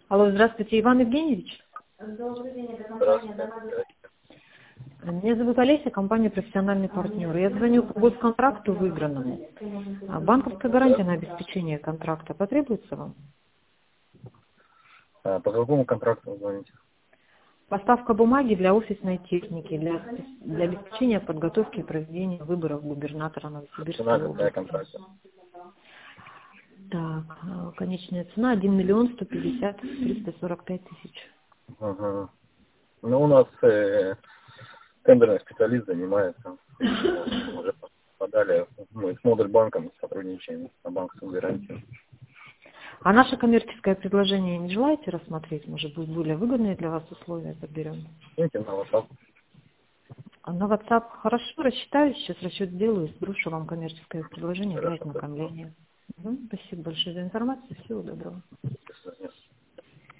Алло, здравствуйте, Иван Евгеньевич. Добрый день, это компания «Домовой». Меня зовут Олеся, компания «Профессиональный партнер». Я звоню по госконтракту выигранному. Банковская гарантия на обеспечение контракта потребуется вам? По какому контракту вы звоните? Поставка бумаги для офисной техники, для обеспечения подготовки и проведения выборов губернатора Новосибирской Цена какая области. контракта? Так, конечная цена 1 миллион 150 345 тысяч. Ага. Ну, у нас тендерный специалист занимается. Уже подали, мы с Модульбанком сотрудничаем на банковскую гарантию. А наше коммерческое предложение не желаете рассмотреть? Может быть, более выгодные для вас условия подберем? Скиньте на WhatsApp. А на WhatsApp хорошо, рассчитаюсь, сейчас расчет сделаю, сброшу вам коммерческое предложение для Хорошо. ознакомления. Спасибо большое за информацию, всего доброго. До свидания.